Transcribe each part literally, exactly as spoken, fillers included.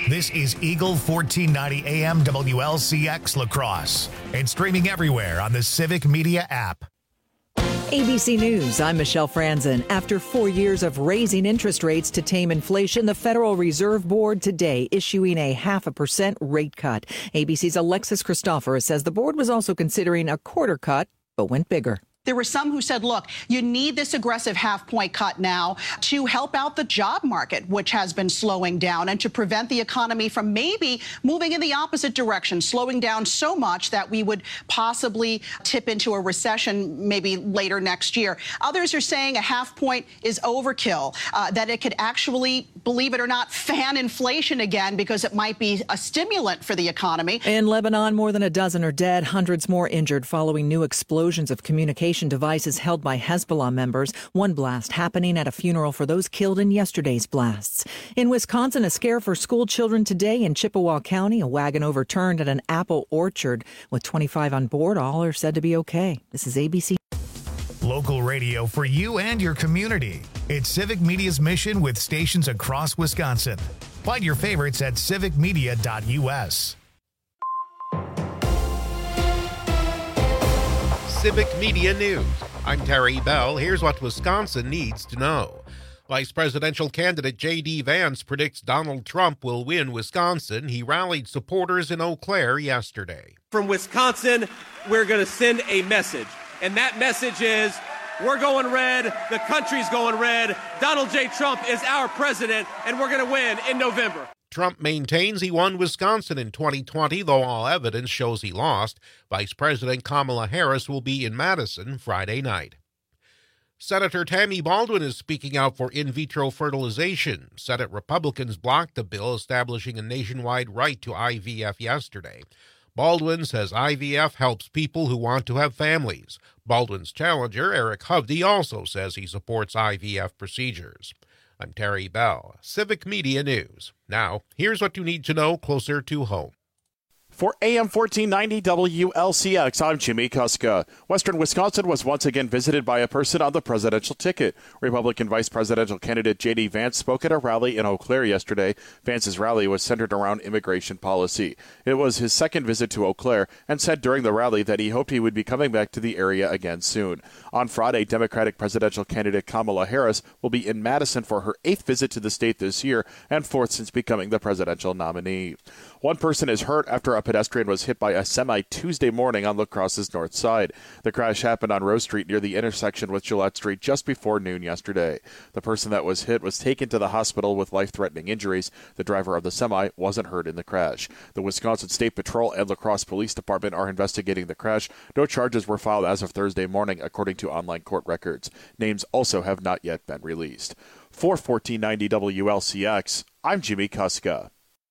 This is Eagle fourteen ninety A M W L C X La Crosse and streaming everywhere on the Civic Media app. A B C News, I'm Michelle Franzen. After four years of raising interest rates to tame inflation, the Federal Reserve Board today issuing a half a percent rate cut. A B C's Alexis Christoforous says the board was also considering a quarter cut, but went bigger. There were some who said, look, you need this aggressive half-point cut now to help out the job market, which has been slowing down, and to prevent the economy from maybe moving in the opposite direction, slowing down so much that we would possibly tip into a recession maybe later next year. Others are saying a half-point is overkill, uh, that it could actually, believe it or not, fan inflation again because it might be a stimulant for the economy. In Lebanon, more than a dozen are dead, hundreds more injured following new explosions of communication devices held by Hezbollah members. One blast happening at a funeral for those killed in yesterday's blasts. In Wisconsin, a scare for school children today in Chippewa County. A wagon overturned at an apple orchard. With twenty-five on board, all are said to be okay. This is A B C. Local radio for you and your community. It's Civic Media's mission with stations across Wisconsin. Find your favorites at civic media dot U S. Civic Media News. I'm Terry Bell. Here's what Wisconsin needs to know. Vice presidential candidate J D. Vance predicts Donald Trump will win Wisconsin. He rallied supporters in Eau Claire yesterday. From Wisconsin, we're going to send a message. And that message is, we're going red, the country's going red, Donald J. Trump is our president, and we're going to win in November. Trump maintains he won Wisconsin in twenty twenty, though all evidence shows he lost. Vice President Kamala Harris will be in Madison Friday night. Senator Tammy Baldwin is speaking out for in vitro fertilization. Senate Republicans blocked a bill establishing a nationwide right to I V F yesterday. Baldwin says I V F helps people who want to have families. Baldwin's challenger, Eric Hovde, also says he supports I V F procedures. I'm Terry Bell, Civic Media News. Now, here's what you need to know closer to home. For A M fourteen ninety W L C X, I'm Jimmy Kuska. Western Wisconsin was once again visited by a person on the presidential ticket. Republican vice presidential candidate J D. Vance spoke at a rally in Eau Claire yesterday. Vance's rally was centered around immigration policy. It was his second visit to Eau Claire, and said during the rally that he hoped he would be coming back to the area again soon. On Friday, Democratic presidential candidate Kamala Harris will be in Madison for her eighth visit to the state this year, and fourth since becoming the presidential nominee. One person is hurt after a pedestrian was hit by a semi Tuesday morning on La Crosse's north side. The crash happened on Rose Street near the intersection with Gillette Street just before noon yesterday. The person that was hit was taken to the hospital with life-threatening injuries. The driver of the semi wasn't hurt in the crash. The Wisconsin State Patrol and La Crosse Police Department are investigating the crash. No charges were filed as of Thursday morning, according to online court records. Names also have not yet been released. For fourteen ninety W L C X, I'm Jimmy Kuska.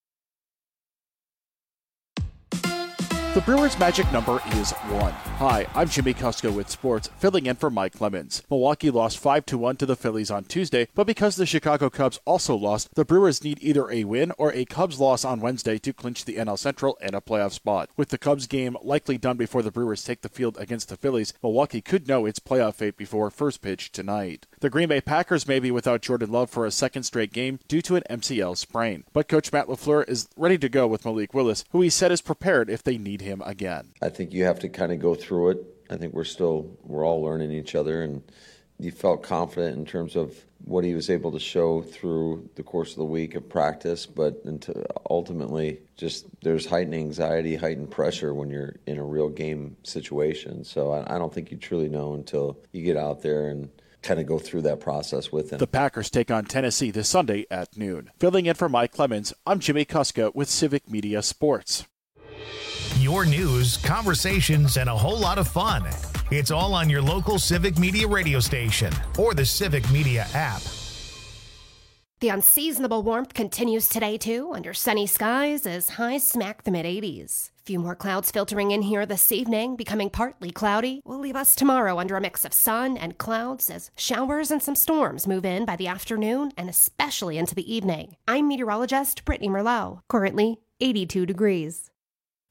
The Brewers' magic number is one. Hi, I'm Jimmy Kuska with sports, filling in for Mike Clemens. Milwaukee lost five to one to the Phillies on Tuesday, but because the Chicago Cubs also lost, the Brewers need either a win or a Cubs loss on Wednesday to clinch the N L Central and a playoff spot. With the Cubs game likely done before the Brewers take the field against the Phillies, Milwaukee could know its playoff fate before first pitch tonight. The Green Bay Packers may be without Jordan Love for a second straight game due to an M C L sprain, but Coach Matt LaFleur is ready to go with Malik Willis, who he said is prepared if they need him again. I think you have to kind of go through it. I think we're still, we're all learning each other, and you felt confident in terms of what he was able to show through the course of the week of practice, but until ultimately just there's heightened anxiety, heightened pressure when you're in a real game situation. So I, I don't think you truly know until you get out there and kind of go through that process with him. The Packers take on Tennessee this Sunday at noon. Filling in for Mike Clemens, I'm Jimmy Kuska with Civic Media Sports. Your news, conversations, and a whole lot of fun. It's all on your local Civic Media radio station or the Civic Media app. The unseasonable warmth continues today, too, under sunny skies as highs smack the mid-eighties. A few more clouds filtering in here this evening, becoming partly cloudy, will leave us tomorrow under a mix of sun and clouds as showers and some storms move in by the afternoon and especially into the evening. I'm meteorologist Brittany Merlot, currently eighty-two degrees.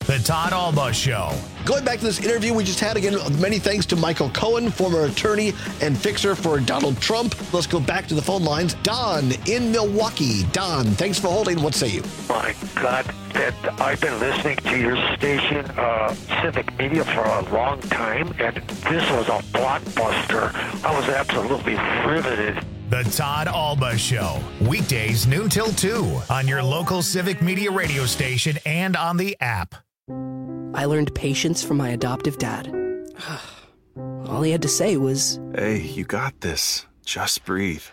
The Todd Alba Show. Going back to this interview we just had, again, many thanks to Michael Cohen, former attorney and fixer for Donald Trump. Let's go back to the phone lines. Don in Milwaukee. Don, thanks for holding. What say you? My God, that I've been listening to your station, uh, Civic Media, for a long time, and this was a blockbuster. I was absolutely riveted. The Todd Alba Show. Weekdays noon till two on your local Civic Media radio station and on the app. I learned patience from my adoptive dad. All he had to say was, "Hey, you got this. Just breathe."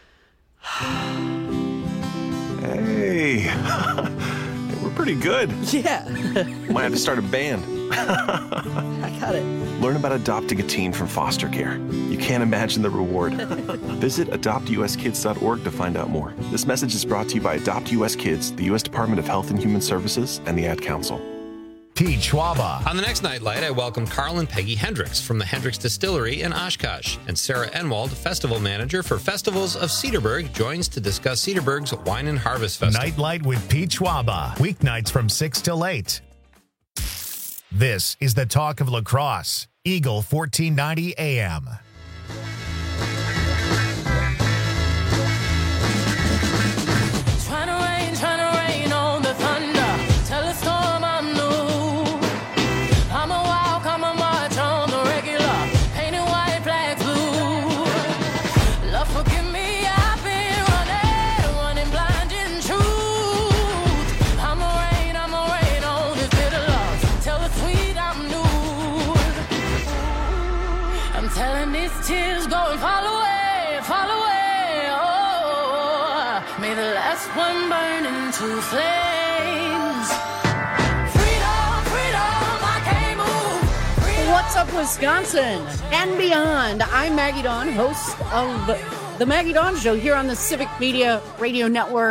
Hey, we're pretty good. Yeah. Might have to start a band. I got it. Learn about adopting a teen from foster care. You can't imagine the reward. Visit adopt u s kids dot org to find out more. This message is brought to you by Adopt U S Kids, the U S Department of Health and Human Services, and the Ad Council. Pete Schwaba. On the next Nightlight, I welcome Carl and Peggy Hendricks from the Hendricks Distillery in Oshkosh, and Sarah Enwald, festival manager for Festivals of Cedarburg, joins to discuss Cedarburg's Wine and Harvest Festival. Nightlight with Pete Schwaba, weeknights from six till eight. This is the talk of lacrosse. Eagle fourteen ninety A M. Tears going fall away, fall away. Oh, may the last one burn into flames. Freedom, freedom, I can't move. Freedom. What's up, Wisconsin and beyond? I'm Maggie Dawn, host of the Maggie Dawn Show here on the Civic Media Radio Network.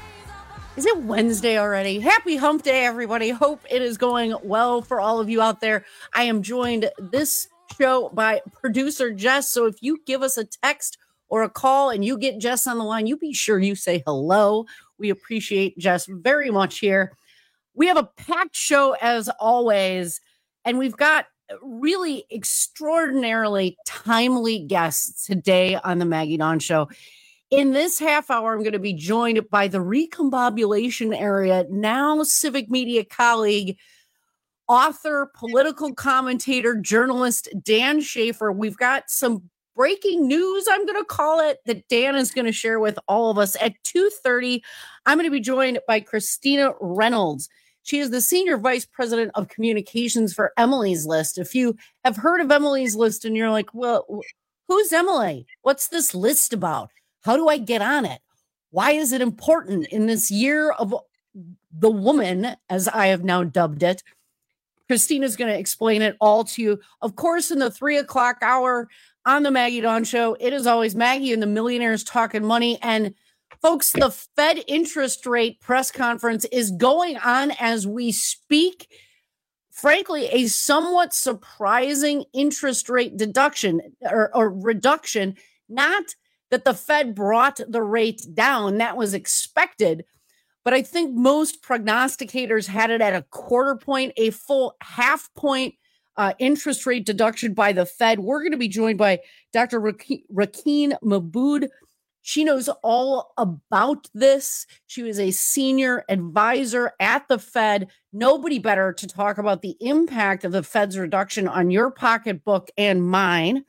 Is it Wednesday already? Happy Hump Day, everybody. Hope it is going well for all of you out there. I am joined this show by producer Jess. So if you give us a text or a call and you get Jess on the line, you be sure you say hello. We appreciate Jess very much here. We have a packed show as always, and we've got really extraordinarily timely guests today on the Maggie Dawn Show. In this half hour, I'm going to be joined by the Recombobulation area, now Civic Media colleague, author, political commentator, journalist Dan Schaefer. We've got some breaking news, I'm going to call it, that Dan is going to share with all of us. At two thirty, I'm going to be joined by Christina Reynolds. She is the Senior Vice President of Communications for Emily's List. If you have heard of Emily's List and you're like, well, who's Emily? What's this list about? How do I get on it? Why is it important in this year of the woman, as I have now dubbed it? Christina's going to explain it all to you. Of course, in the three o'clock hour on the Maggie Dawn Show, it is always Maggie and the Millionaires Talking Money. And folks, the Fed interest rate press conference is going on as we speak. Frankly, a somewhat surprising interest rate deduction or, or reduction. Not that the Fed brought the rate down. That was expected. But I think most prognosticators had it at a quarter point, a full half point uh, interest rate deduction by the Fed. We're going to be joined by Doctor Rakeen Mahmood. She knows all about this. She was a senior advisor at the Fed. Nobody better to talk about the impact of the Fed's reduction on your pocketbook and mine.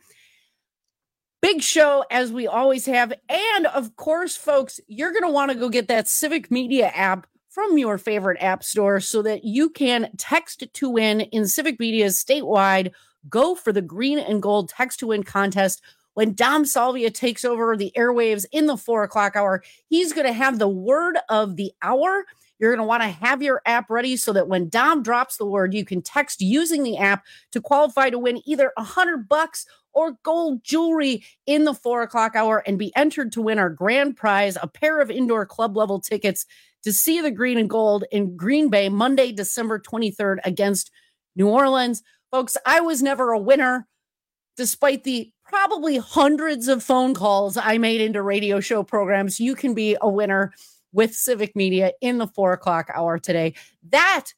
Big show, as we always have. And, of course, folks, you're going to want to go get that Civic Media app from your favorite app store so that you can text to win in Civic Media's statewide Go for the Green and Gold Text to Win contest. When Dom Salvia takes over the airwaves in the four o'clock hour, he's going to have the word of the hour. You're going to want to have your app ready so that when Dom drops the word, you can text using the app to qualify to win either a hundred bucks or gold jewelry in the four o'clock hour and be entered to win our grand prize, a pair of indoor club level tickets to see the Green and Gold in Green Bay, Monday, December twenty-third against New Orleans. Folks, I was never a winner, despite the probably hundreds of phone calls I made into radio show programs. You can be a winner with Civic Media in the four o'clock hour today. That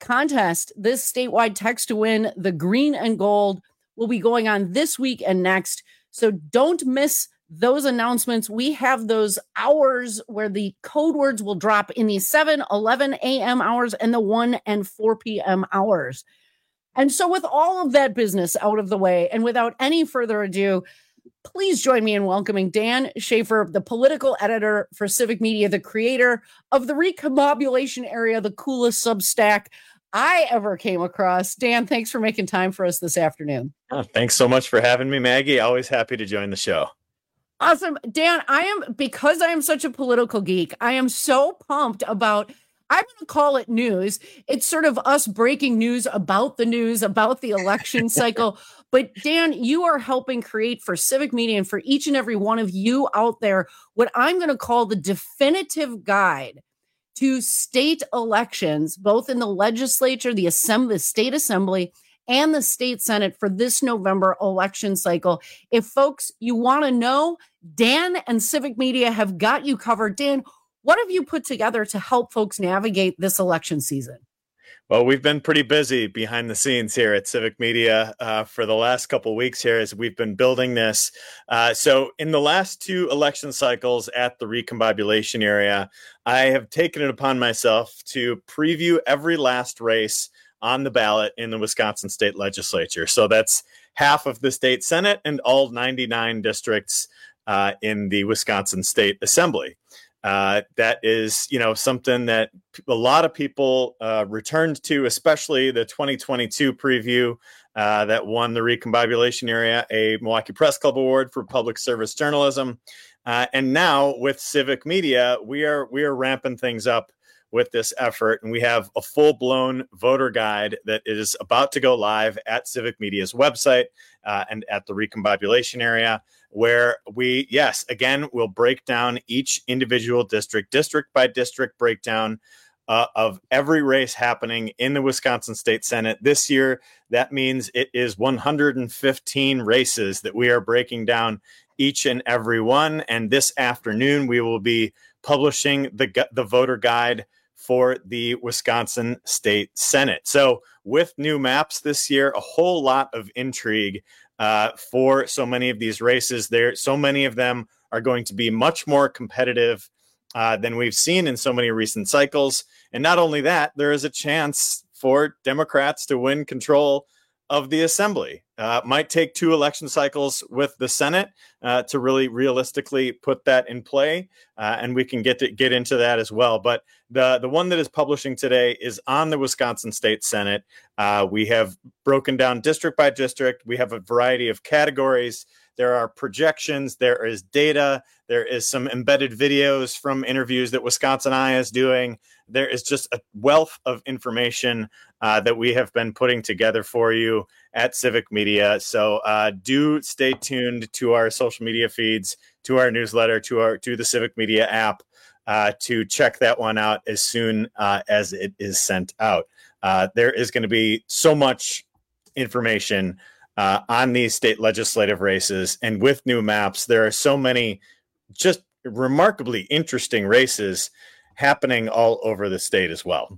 contest, this statewide text to win the green and gold, will be going on this week and next. So don't miss those announcements. We have those hours where the code words will drop in the seven, eleven a.m. hours and the one and four p.m. hours. And so with all of that business out of the way, and without any further ado, please join me in welcoming Dan Schaefer, the political editor for Civic Media, the creator of the Recombobulation Area, the coolest Substack I ever came across. Dan, thanks for making time for us this afternoon. Oh, thanks so much for having me, Maggie. Always happy to join the show. Awesome. Dan, I am, because I am such a political geek, I am so pumped about, I'm going to call it news. It's sort of us breaking news about the news, about the election cycle. But Dan, you are helping create for Civic Media and for each and every one of you out there what I'm going to call the definitive guide to state elections, both in the legislature, the assembly, the state assembly, and the state senate for this November election cycle. If folks, you want to know, Dan and Civic Media have got you covered. Dan, what have you put together to help folks navigate this election season? Well, we've been pretty busy behind the scenes here at Civic Media uh, for the last couple of weeks here as we've been building this. Uh, so in the last two election cycles at the Recombobulation Area, I have taken it upon myself to preview every last race on the ballot in the Wisconsin State Legislature. So that's half of the state Senate and all ninety-nine districts uh, in the Wisconsin State Assembly. Uh, that is, you know, something that a lot of people uh, returned to, especially the twenty twenty-two preview uh, that won the Recombobulation Area, a Milwaukee Press Club Award for public service journalism. Uh, and now with Civic Media, we are we are ramping things up with this effort, and we have a full-blown voter guide that is about to go live at Civic Media's website uh, and at the Recombobulation Area, where we, yes, again, will break down each individual district, district by district breakdown uh, of every race happening in the Wisconsin State Senate this year. That means it is one hundred fifteen races that we are breaking down each and every one. And this afternoon, we will be publishing the the voter guide for the Wisconsin State Senate. So with new maps this year, a whole lot of intrigue uh, for so many of these races. There, so many of them are going to be much more competitive uh, than we've seen in so many recent cycles. And not only that, there is a chance for Democrats to win control of the assembly. Uh, might take two election cycles with the Senate uh, to really realistically put that in play, uh, and we can get to get into that as well. But the the one that is publishing today is on the Wisconsin State Senate. Uh, we have broken down district by district. We have a variety of categories. There are projections. There is data. There is some embedded videos from interviews that Wisconsin Eye is doing. There is just a wealth of information uh, that we have been putting together for you at Civic Media. So uh, do stay tuned to our social media feeds, to our newsletter, to our to the Civic Media app uh, to check that one out as soon uh, as it is sent out. Uh, there is going to be so much information uh, on these state legislative races, and with new maps, there are so many just remarkably interesting races happening all over the state as well.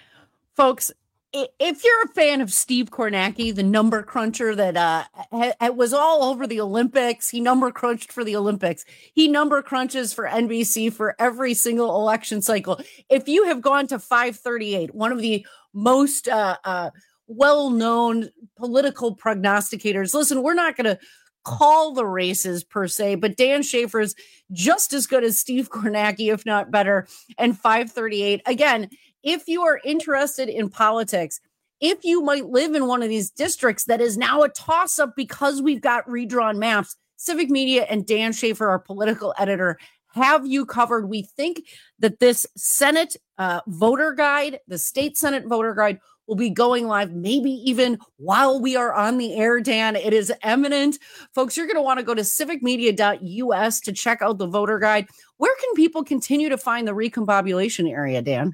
Folks, if you're a fan of Steve Kornacki, the number cruncher that uh, ha- was all over the Olympics, he number crunched for the Olympics. He number crunches for N B C for every single election cycle. If you have gone to five thirty-eight, one of the most uh, uh, well-known political prognosticators, listen, we're not going to call the races per se, but Dan Schaefer is just as good as Steve Kornacki, if not better, and five thirty-eight. Again, if you are interested in politics, if you might live in one of these districts that is now a toss-up because we've got redrawn maps, Civic Media and Dan Schaefer, our political editor, have you covered. We think that this Senate uh, voter guide, the state Senate voter guide, will be going live maybe even while we are on the air, Dan. It is imminent. Folks, you're going to want to go to civic media dot U S to check out the voter guide. Where can people continue to find the Recombobulation Area, Dan?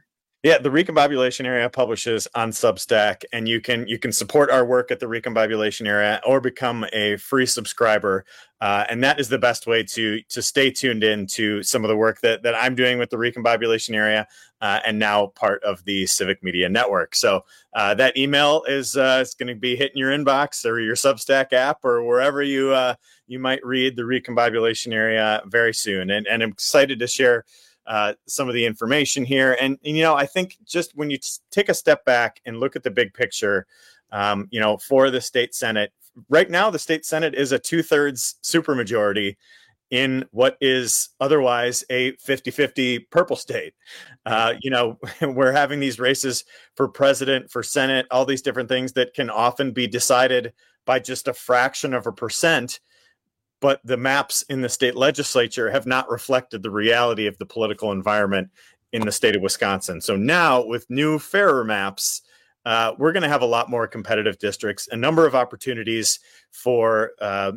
Yeah, the Recombobulation Area publishes on Substack, and you can you can support our work at the Recombobulation Area or become a free subscriber. Uh, and that is the best way to to stay tuned in to some of the work that, that I'm doing with the Recombobulation Area uh, and now part of the Civic Media Network. So uh, that email is uh, it's going to be hitting your inbox or your Substack app or wherever you uh, you might read the Recombobulation Area very soon. And, and I'm excited to share Uh, some of the information here. And, and, you know, I think just when you t- take a step back and look at the big picture, um, you know, for the state Senate, right now, the state Senate is a two thirds supermajority in what is otherwise a fifty-fifty purple state. Uh, you know, we're having these races for president, for Senate, all these different things that can often be decided by just a fraction of a percent. But the maps in the state legislature have not reflected the reality of the political environment in the state of Wisconsin. So now with new, fairer maps, uh, we're going to have a lot more competitive districts, a number of opportunities for uh,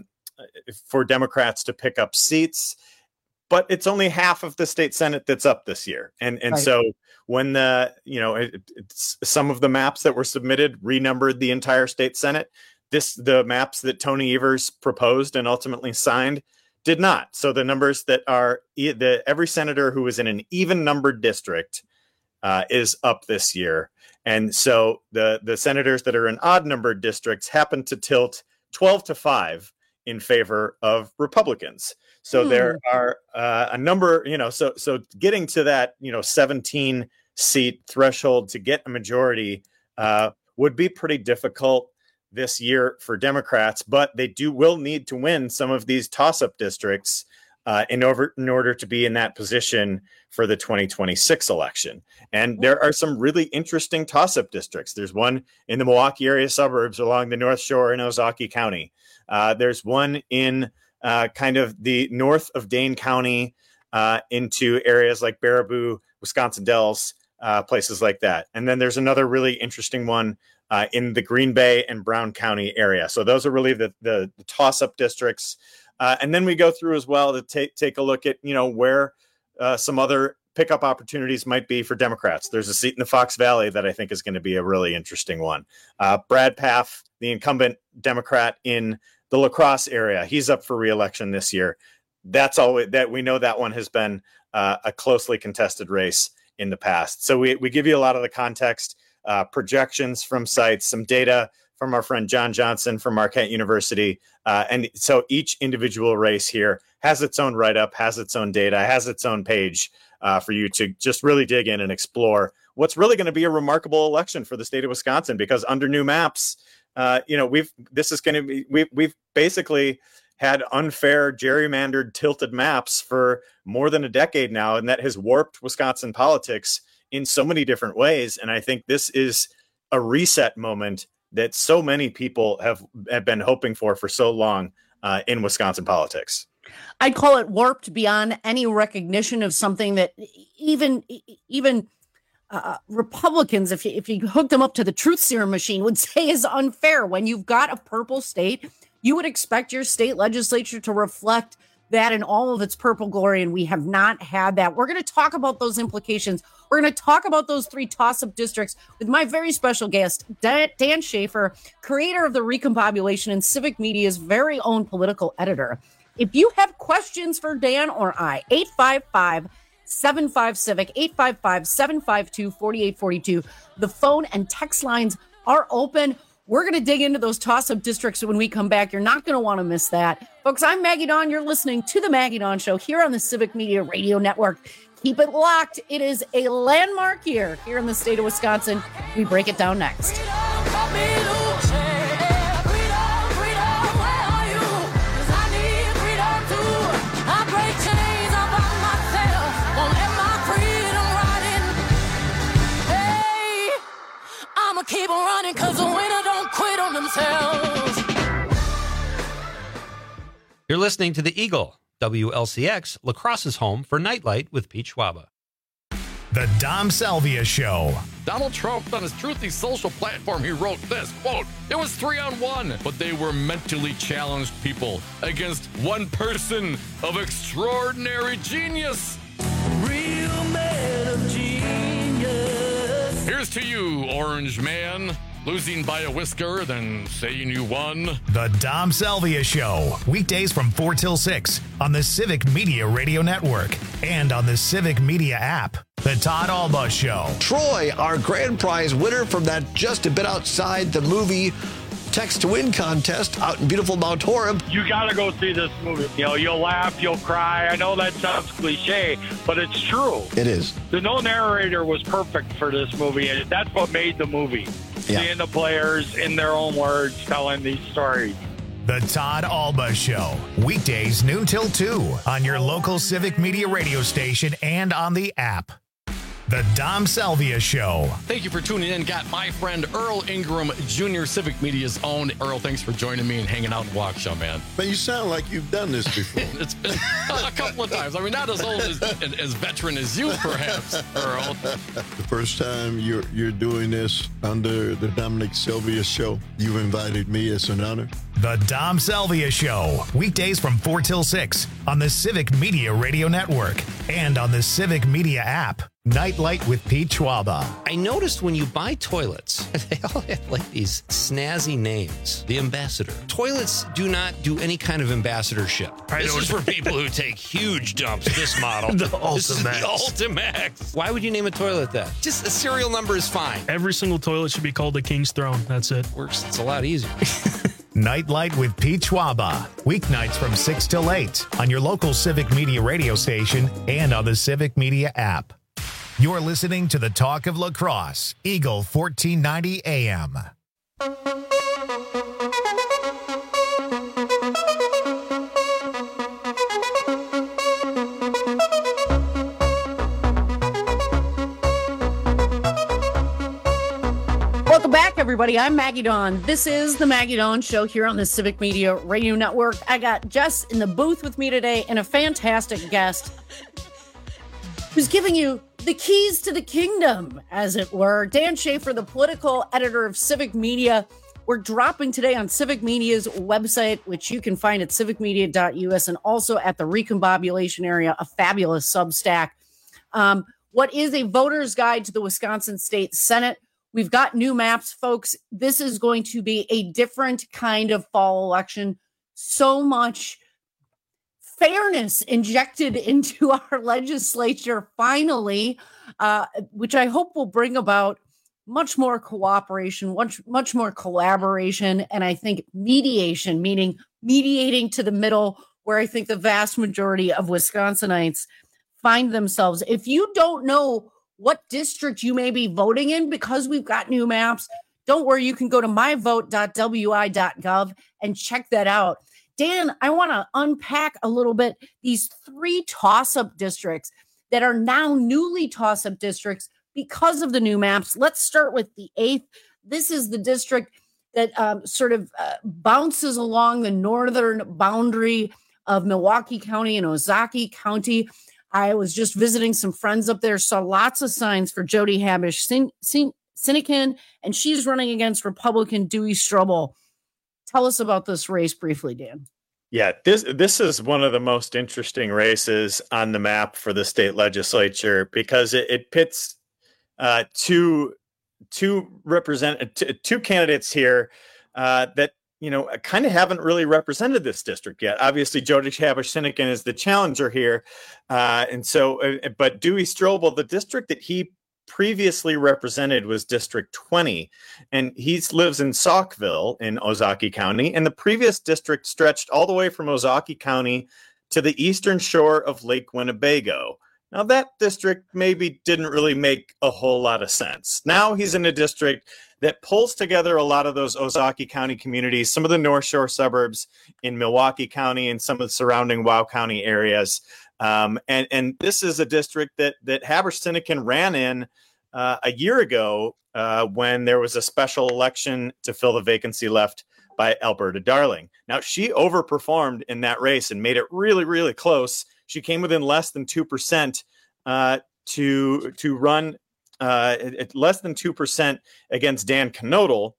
for Democrats to pick up seats. But it's only half of the state Senate that's up this year. And and right. so when the, you know, it, it's some of the maps that were submitted renumbered the entire state Senate. This, the maps that Tony Evers proposed and ultimately signed did not. So the numbers that are the every senator who is in an even numbered district uh, is up this year. And so the, the senators that are in odd numbered districts happen to tilt twelve to five in favor of Republicans. So hmm. there are uh, a number, you know, so, so getting to that, you know, seventeen seat threshold to get a majority uh, would be pretty difficult this year for Democrats, but they do will need to win some of these toss-up districts uh, in order in order to be in that position for the twenty twenty-six election. And there are some really interesting toss-up districts. There's one in the Milwaukee area suburbs along the North Shore in Ozaukee County. Uh, there's one in uh, kind of the north of Dane County uh, into areas like Baraboo, Wisconsin Dells, uh, places like that. And then there's another really interesting one Uh, in the Green Bay and Brown County area. So those are really the, the, the toss-up districts. Uh, and then we go through as well to take take a look at, you know, where uh, some other pickup opportunities might be for Democrats. There's a seat in the Fox Valley that I think is going to be a really interesting one. Uh, Brad Pfaff, the incumbent Democrat in the La Crosse area, he's up for re-election this year. That's all that we know. That one has been uh, a closely contested race in the past. So we, we give you a lot of the context, Uh, projections from sites, some data from our friend John Johnson from Marquette University. Uh, and so each individual race here has its own write-up, has its own data, has its own page uh, for you to just really dig in and explore what's really going to be a remarkable election for the state of Wisconsin, because under new maps, uh, you know, we've this is going to be we've, we've basically had unfair, gerrymandered, tilted maps for more than a decade now, and that has warped Wisconsin politics in so many different ways. And I think this is a reset moment that so many people have, have been hoping for for so long uh, in Wisconsin politics. I'd call it warped beyond any recognition of something that even even uh, Republicans, if you, if you hooked them up to the truth serum machine, would say is unfair. When you've got a purple state, you would expect your state legislature to reflect that in all of its purple glory, and we have not had that. We're going to talk about those implications. We're going to talk about those three toss-up districts with my very special guest, Dan Schaefer, creator of the Recombobulation and Civic Media's very own political editor. If you have questions for Dan or I, eight five five, seven five, CIVIC, eight five five, seven five two, four eight four two. The phone and text lines are open. We're going to dig into those toss-up districts when we come back. You're not going to want to miss that. Folks, I'm Maggie Dawn. You're listening to The Maggie Dawn Show here on the Civic Media Radio Network. Keep it locked. It is a landmark year here in the state of Wisconsin. We break it down next. Keep on running, cause the winner don't quit on themselves. You're listening to The Eagle, W L C X, La Crosse's home for Nightlight with Pete Schwaba. The Dom Salvia Show. Donald Trump, on his Truthy social platform, he wrote this, quote, "It was three on one, but they were mentally challenged people against one person of extraordinary genius." Real man of genius. Here's to you, Orange Man. Losing by a whisker, then saying you won. The Dom Salvia Show, weekdays from four till six on the Civic Media Radio Network and on the Civic Media app. The Todd Alba Show. Troy, our grand prize winner from that Just a Bit Outside the Movie Text to Win contest out in beautiful Mount Horeb. You got to go see this movie. You know, you'll laugh, you'll cry. I know that sounds cliche, but it's true. It is. The no narrator was perfect for this movie, and that's what made the movie. Yeah. Seeing the players in their own words telling these stories. The Todd Alba Show, weekdays noon till two on your local Civic Media radio station and on the app. The Dom Salvia Show. Thank you for tuning in. Got my friend Earl Ingram Junior, Civic Media's own. Earl, thanks for joining me and hanging out in Waukesha, man. Man, you sound like you've done this before. It's been a couple of times. I mean, not as old as as veteran as you, perhaps, Earl. The first time you're you're doing this under the Dominic Salvia Show, you've invited me. It's an honor. The Dom Salvia Show, weekdays from four till six on the Civic Media Radio Network and on the Civic Media app. Nightlight with Pete Schwaba. I noticed when you buy toilets, they all have like these snazzy names. The Ambassador. Toilets do not do any kind of ambassadorship. I this is for people who take huge dumps. This model. The This is the Ultimax. Ultimax. Why would you name a toilet that? Just the serial number is fine. Every single toilet should be called the King's Throne. That's it. Works. It's a lot easier. Nightlight with Pete Schwaba. Weeknights from six till eight on your local Civic Media radio station and on the Civic Media app. You're listening to the Talk of La Crosse, Eagle fourteen ninety A M. Welcome back, everybody. I'm Maggie Dawn. This is the Maggie Dawn Show here on the Civic Media Radio Network. I got Jess in the booth with me today and a fantastic guest who's giving you the keys to the kingdom, as it were. Dan Schaefer, the political editor of Civic Media. We're dropping today on Civic Media's website, which you can find at civic media dot U S and also at the Recombobulation Area, a fabulous Substack. Um, what is a voter's guide to the Wisconsin State Senate? We've got new maps, folks. This is going to be a different kind of fall election. So much fairness injected into our legislature finally, uh, which I hope will bring about much more cooperation, much, much more collaboration, and I think mediation, meaning mediating to the middle, where I think the vast majority of Wisconsinites find themselves. If you don't know what district you may be voting in because we've got new maps, don't worry, you can go to my vote dot W I dot gov and check that out. Dan, I want to unpack a little bit these three toss-up districts that are now newly toss-up districts because of the new maps. Let's start with the eighth. This is the district that um, sort of uh, bounces along the northern boundary of Milwaukee County and Ozaukee County. I was just visiting some friends up there, saw lots of signs for Jody Habish Sin- Sin- Sinekin, and she's running against Republican Dewey Strobel. Tell us about this race briefly, Dan. Yeah, this this is one of the most interesting races on the map for the state legislature because it, it pits uh, two two represent t- two candidates here uh, that you know kind of haven't really represented this district yet. Obviously, Jody Habish Sinekin is the challenger here, uh, and so uh, but Dewey Strobel, the district that he previously represented was District twenty, and he lives in Saukville in Ozaukee County, and the previous district stretched all the way from Ozaukee County to the eastern shore of Lake Winnebago. Now, that district maybe didn't really make a whole lot of sense. Now he's in a district that pulls together a lot of those Ozaukee County communities, some of the North Shore suburbs in Milwaukee County and some of the surrounding Wow County areas. Um, and, and this is a district that that Habish Sinekin ran in uh, a year ago uh, when there was a special election to fill the vacancy left by Alberta Darling. Now, she overperformed in that race and made it really, really close. She came within less than two percent uh, to to run uh, at less than two percent against Dan Knodel.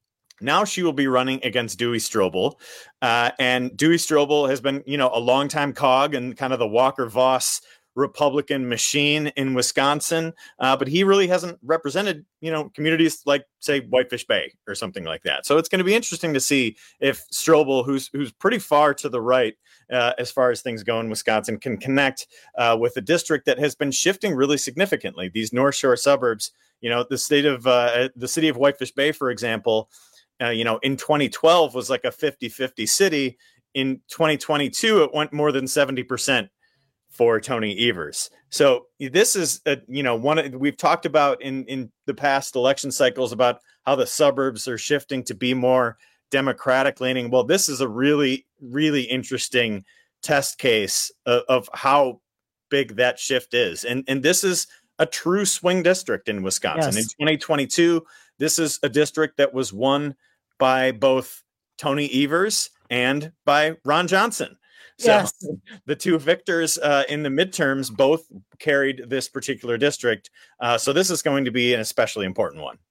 Now she will be running against Dewey Strobel. Uh, and Dewey Strobel has been, you know, a longtime cog and kind of the Walker Voss Republican machine in Wisconsin, uh, but he really hasn't represented, you know, communities like, say, Whitefish Bay or something like that. So it's going to be interesting to see if Strobel, who's who's pretty far to the right uh, as far as things go in Wisconsin, can connect uh, with a district that has been shifting really significantly. These North Shore suburbs, you know, the state of uh, the city of Whitefish Bay, for example, uh, you know, in twenty twelve was like a fifty-fifty city. In twenty twenty-two, it went more than seventy percent for Tony Evers. So this is, a, you know, one we've talked about in, in the past election cycles about how the suburbs are shifting to be more Democratic leaning. Well, this is a really, really interesting test case of, of how big that shift is. And, and this is a true swing district in Wisconsin. Yes. In twenty twenty-two, this is a district that was won by both Tony Evers and by Ron Johnson. So yes. The two victors uh, in the midterms both carried this particular district. Uh, so this is going to be an especially important one.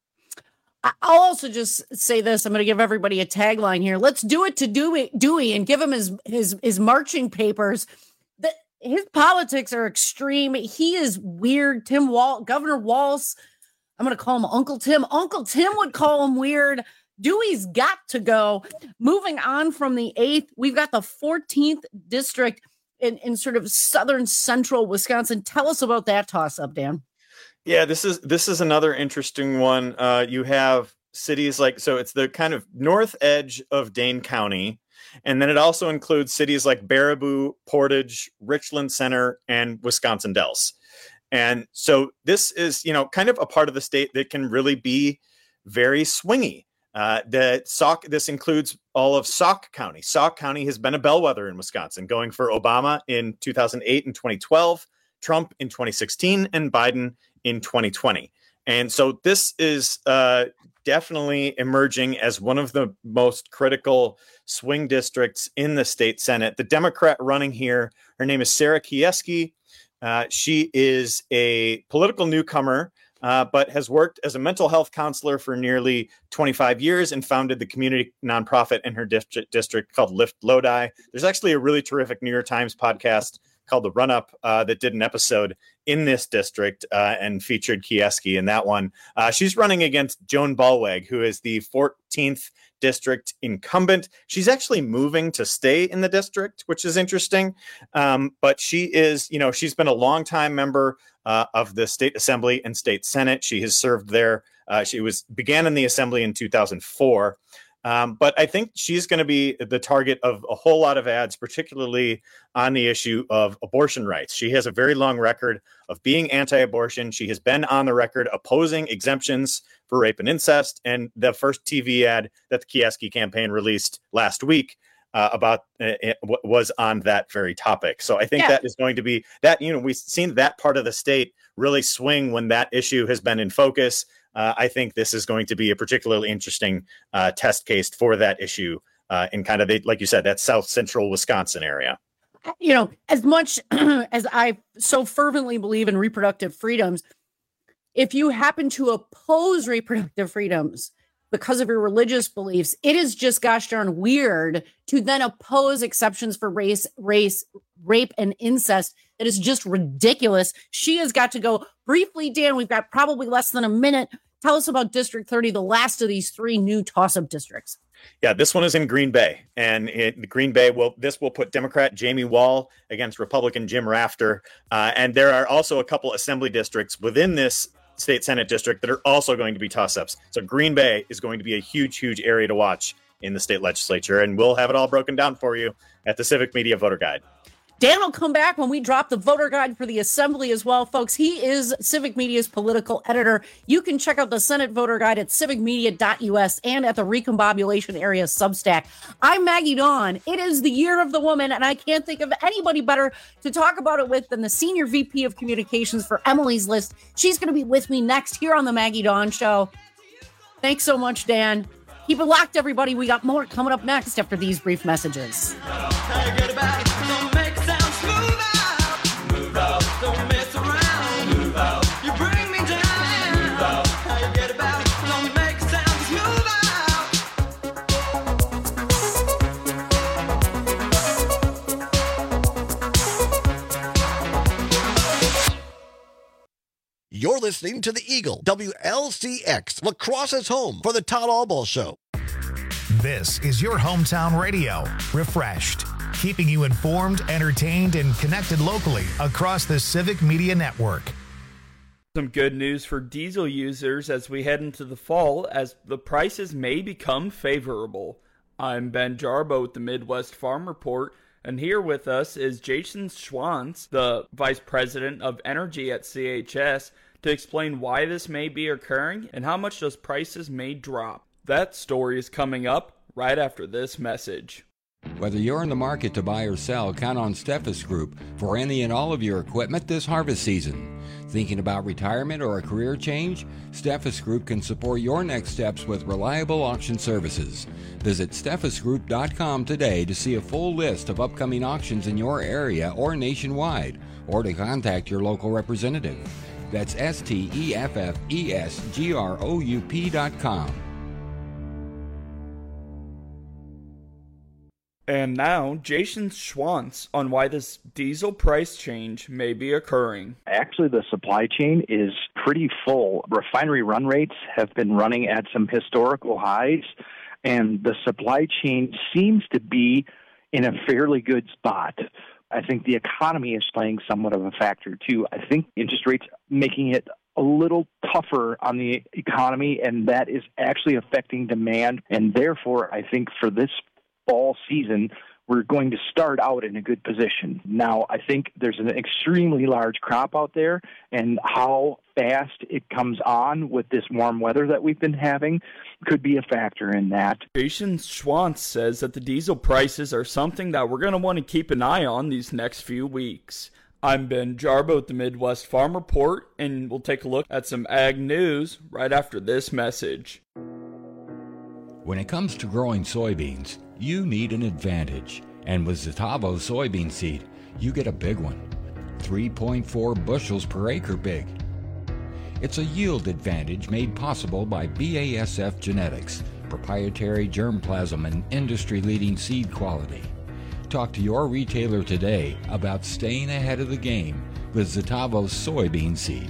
I'll also just say this. I'm going to give everybody a tagline here. Let's do it to Dewey, Dewey and give him his, his, his marching papers. The, his politics are extreme. He is weird. Tim Wal, Governor Walz, I'm going to call him Uncle Tim. Uncle Tim would call him weird. Dewey's got to go. Moving on from the eighth, we've got the fourteenth district in, in sort of southern central Wisconsin. Tell us about that toss-up, Dan. Yeah, this is this is another interesting one. Uh, you have cities like, so it's the kind of north edge of Dane County, and then it also includes cities like Baraboo, Portage, Richland Center, and Wisconsin Dells. And so this is, you know, kind of a part of the state that can really be very swingy. Uh, the Sauk, this includes all of Sauk County. Sauk County has been a bellwether in Wisconsin, going for Obama in two thousand eight and twenty twelve, Trump in twenty sixteen, and Biden in twenty twenty. And so this is uh, definitely emerging as one of the most critical swing districts in the state Senate. The Democrat running here, her name is Sarah Kieski. Uh, she is a political newcomer, Uh, but has worked as a mental health counselor for nearly twenty-five years and founded the community nonprofit in her district, district called Lift Lodi. There's actually a really terrific New York Times podcast called The Run Up uh, that did an episode in this district uh, and featured Kieski in that one. Uh, she's running against Joan Ballweg, who is the fourteenth district incumbent. She's actually moving to stay in the district, which is interesting. Um, but she is, you know, she's been a longtime member uh, of the state assembly and state senate. She has served there. Uh, she was began in the assembly in two thousand four. Um, but I think she's going to be the target of a whole lot of ads, particularly on the issue of abortion rights. She has a very long record of being anti-abortion. She has been on the record opposing exemptions for rape and incest. And the first T V ad that the Kieski campaign released last week uh, about uh, was on that very topic. So I think yeah. that is going to be that, you know, we've seen that part of the state really swing when that issue has been in focus. Uh, I think this is going to be a particularly interesting uh, test case for that issue uh, in kind of, the, like you said, that south central Wisconsin area. You know, as much as I so fervently believe in reproductive freedoms, if you happen to oppose reproductive freedoms because of your religious beliefs, it is just gosh darn weird to then oppose exceptions for race, race, rape, and incest. It is just ridiculous. She has got to go. Briefly, Dan, we've got probably less than a minute. Tell us about District thirty, the last of these three new toss-up districts. Yeah, this one is in Green Bay. And it, Green Bay, will this will put Democrat Jamie Wall against Republican Jim Rafter. Uh, and there are also a couple assembly districts within this state Senate district that are also going to be toss-ups. So Green Bay is going to be a huge, huge area to watch in the state legislature. And we'll have it all broken down for you at the Civic Media Voter Guide. Dan will come back when we drop the voter guide for the assembly as well, folks. He is Civic Media's political editor. You can check out the Senate voter guide at civic media dot u s and at the Recombobulation Area Substack. I'm Maggie Dawn. It is the year of the woman, and I can't think of anybody better to talk about it with than the Senior V P of Communications for Emily's List. She's going to be with me next here on the Maggie Dawn Show. Thanks so much, Dan. Keep it locked, everybody. We got more coming up next after these brief messages. listening to the Eagle, W L C X, La Crosse's home for the Todd Albaugh Show. This is your hometown radio, refreshed, keeping you informed, entertained, and connected locally across the Civic Media Network. Some good news for diesel users as we head into the fall, as the prices may become favorable. I'm Ben Jarbo with the Midwest Farm Report, and here with us is Jason Schwantz, the Vice President of Energy at C H S, to explain why this may be occurring and how much those prices may drop. That story is coming up right after this message. Whether you're in the market to buy or sell, count on Steffes Group for any and all of your equipment this harvest season. Thinking about retirement or a career change? Steffes Group can support your next steps with reliable auction services. Visit steffes group dot com today to see a full list of upcoming auctions in your area or nationwide, or to contact your local representative. That's S T E F F E S G R O U P dot com. And now, Jason Schwantz on why this diesel price change may be occurring. Actually, the supply chain is pretty full. Refinery run rates have been running at some historical highs, and the supply chain seems to be in a fairly good spot. I think the economy is playing somewhat of a factor, too. I think interest rates making it a little tougher on the economy, and that is actually affecting demand. And therefore, I think for this fall season, we're going to start out in a good position. Now, I think there's an extremely large crop out there, and how fast it comes on with this warm weather that we've been having could be a factor in that. Jason Schwantz says that the diesel prices are something that we're going to want to keep an eye on these next few weeks. I'm Ben Jarbo with the Midwest Farm Report, and we'll take a look at some ag news right after this message. When it comes to growing soybeans, you need an advantage. And with Zetavo soybean seed, you get a big one. three point four bushels per acre big. It's a yield advantage made possible by B A S F genetics, proprietary germplasm, and industry-leading seed quality. Talk to your retailer today about staying ahead of the game with Zetavo soybean seed.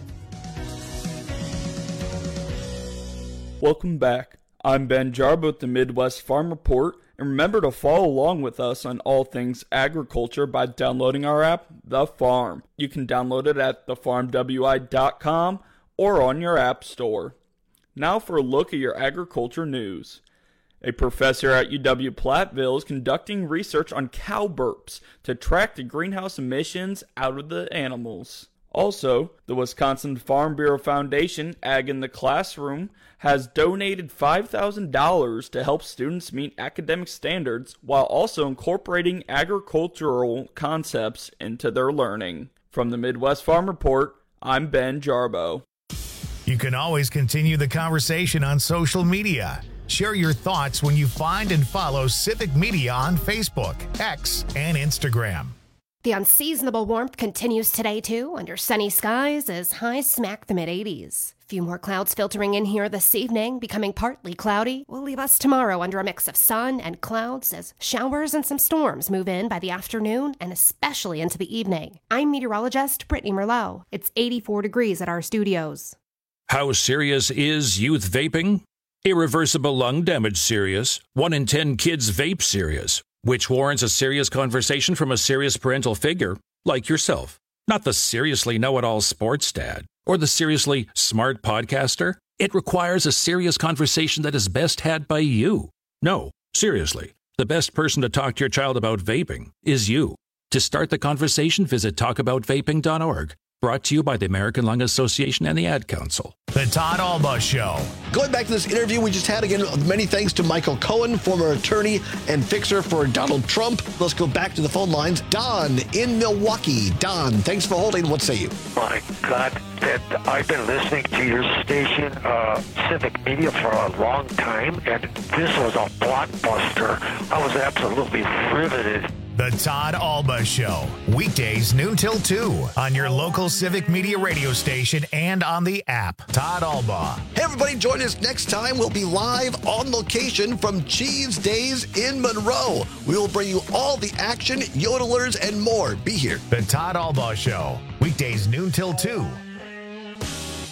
Welcome back. I'm Ben Jarbo with the Midwest Farm Report, and remember to follow along with us on all things agriculture by downloading our app, The Farm. You can download it at the farm w i dot com or on your app store. Now for a look at your agriculture news. A professor at U W Platteville is conducting research on cow burps to track the greenhouse emissions out of the animals. Also, the Wisconsin Farm Bureau Foundation, Ag in the Classroom, has donated five thousand dollars to help students meet academic standards while also incorporating agricultural concepts into their learning. From the Midwest Farm Report, I'm Ben Jarbo. You can always continue the conversation on social media. Share your thoughts when you find and follow Civic Media on Facebook, X, and Instagram. The unseasonable warmth continues today, too, under sunny skies as highs smack the mid-eighties. A few more clouds filtering in here this evening, becoming partly cloudy, will leave us tomorrow under a mix of sun and clouds as showers and some storms move in by the afternoon and especially into the evening. I'm meteorologist Brittany Merlot. It's eighty-four degrees at our studios. How serious is youth vaping? Irreversible lung damage serious. One in ten kids vape serious. Which warrants a serious conversation from a serious parental figure, like yourself. Not the seriously know-it-all sports dad, or the seriously smart podcaster. It requires a serious conversation that is best had by you. No, seriously, the best person to talk to your child about vaping is you. To start the conversation, visit talk about vaping dot org. Brought to you by the American Lung Association and the Ad Council. The Todd Albaugh Show. Going back to this interview we just had again, many thanks to Michael Cohen, former attorney and fixer for Donald Trump. Let's go back to the phone lines. Don in Milwaukee. Don, thanks for holding. What say you? My God, Ted, I've been listening to your station, uh, Civic Media, for a long time, and this was a blockbuster. I was absolutely riveted. The Todd Albaugh Show. Weekdays noon till two on your local Civic Media radio station and on the app. Todd Albaugh. Hey, everybody, join us next time. We'll be live on location from Cheese Days in Monroe. We will bring you all the action, yodelers, and more. Be here. The Todd Albaugh Show. Weekdays noon till two.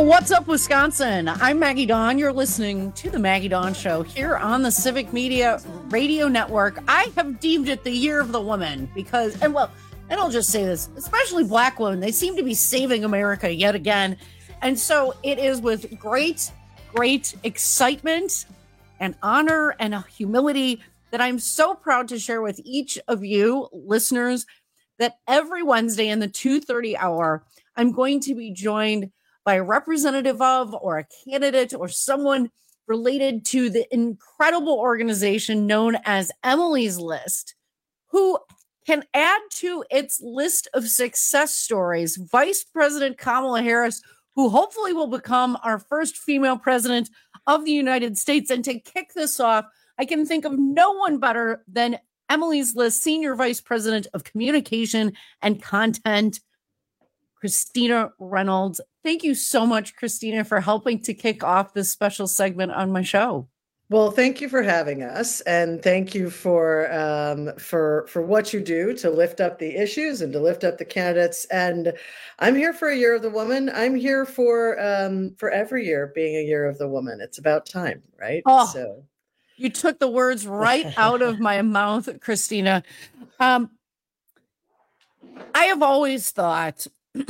What's up, Wisconsin? I'm Maggie Dawn. You're listening to the Maggie Dawn Show here on the Civic Media Radio Network. I have deemed it the year of the woman because, and well, and I'll just say this, especially black women, they seem to be saving America yet again. And so it is with great, great excitement and honor and humility that I'm so proud to share with each of you listeners that every Wednesday in the two thirty hour, I'm going to be joined by a representative of or a candidate or someone related to the incredible organization known as Emily's List, who can add to its list of success stories Vice President Kamala Harris, who hopefully will become our first female president of the United States. And to kick this off, I can think of no one better than Emily's List Senior Vice President of Communication and Content, Christina Reynolds. Thank you so much, Christina, for helping to kick off this special segment on my show. Well, thank you for having us, and thank you for um, for for what you do to lift up the issues and to lift up the candidates. And I'm here for a year of the woman. I'm here for um, for every year being a year of the woman. It's about time, right? Oh, so you took the words right out of my mouth, Christina. Um, I have always thought,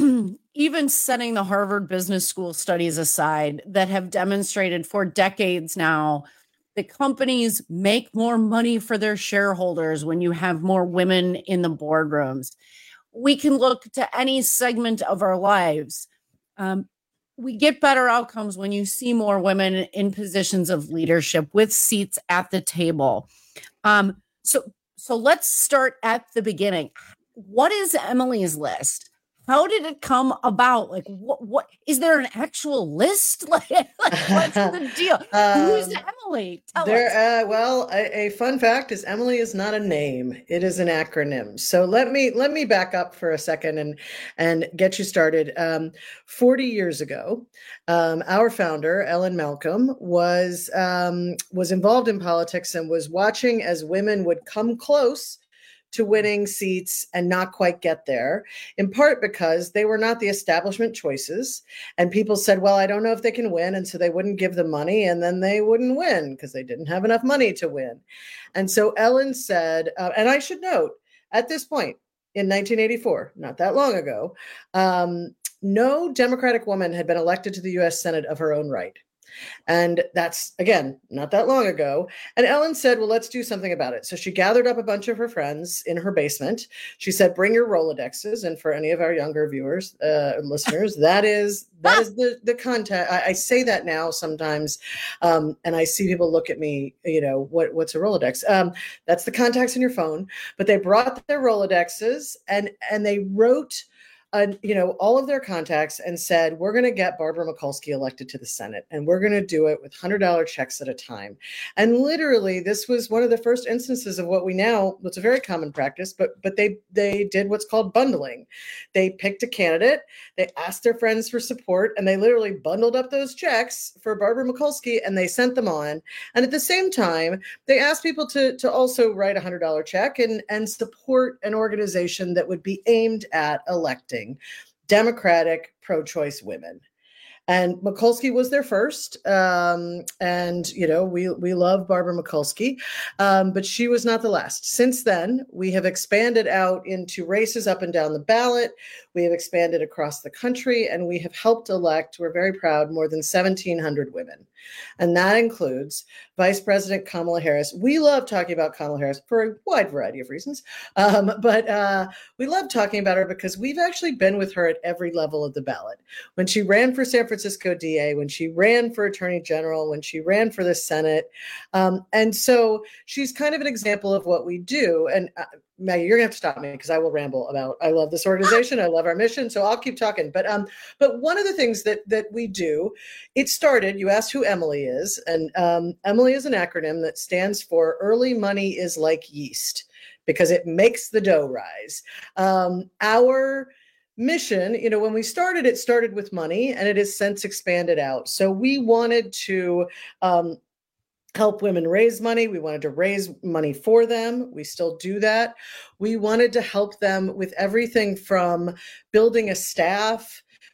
even setting the Harvard Business School studies aside that have demonstrated for decades now that companies make more money for their shareholders when you have more women in the boardrooms. We can look to any segment of our lives. Um, we get better outcomes when you see more women in positions of leadership with seats at the table. Um, so, so let's start at the beginning. What is Emily's List? How did it come about? Like, what, what is there an actual list? Like, like what's the deal? um, Who's Emily? Tell there, us. Uh, well, a, a fun fact is Emily is not a name; it is an acronym. So let me let me back up for a second and and get you started. Um, Forty years ago, um, our founder Ellen Malcolm was um, was involved in politics and was watching as women would come close to winning seats and not quite get there, in part because they were not the establishment choices. And people said, well, I don't know if they can win. And so they wouldn't give them money, and then they wouldn't win because they didn't have enough money to win. And so Ellen said, uh, and I should note, at this point in nineteen eighty-four, not that long ago, um, no Democratic woman had been elected to the U S Senate of her own right. And that's, again, not that long ago. And Ellen said, well, let's do something about it. So she gathered up a bunch of her friends in her basement. She said, bring your Rolodexes. And for any of our younger viewers, uh, listeners, that is that is the, the contact. I, I say that now sometimes. Um, and I see people look at me, you know, what, what's a Rolodex? Um, that's the contacts in your phone. But they brought their Rolodexes and, and they wrote Uh, you know, all of their contacts and said, we're going to get Barbara Mikulski elected to the Senate, and we're going to do it with one hundred dollars checks at a time. And literally, this was one of the first instances of what we now, it's a very common practice, but but they they did what's called bundling. They picked a candidate, they asked their friends for support, and they literally bundled up those checks for Barbara Mikulski, and they sent them on. And at the same time, they asked people to, to also write a one hundred dollars check and, and support an organization that would be aimed at electing Democratic pro-choice women. And Mikulski was their first. Um, and, you know, we we love Barbara Mikulski, um, but she was not the last. Since then, we have expanded out into races up and down the ballot. We have expanded across the country, and we have helped elect, we're very proud, more than seventeen hundred women. And that includes Vice President Kamala Harris. We love talking about Kamala Harris for a wide variety of reasons. Um, but uh, we love talking about her because we've actually been with her at every level of the ballot. When she ran for San Francisco D A, when she ran for Attorney General, when she ran for the Senate. Um, and so she's kind of an example of what we do. And uh, Maggie, you're gonna have to stop me because I will ramble about, I love this organization. I love our mission. So I'll keep talking. But um, but one of the things that that we do, it started, you asked who Emily is. And um, Emily is an acronym that stands for Early Money is Like Yeast, because it makes the dough rise. Um, our mission, you know, when we started, it started with money, and it has since expanded out. So we wanted to um, help women raise money. We wanted to raise money for them. We still do that. We wanted to help them with everything from building a staff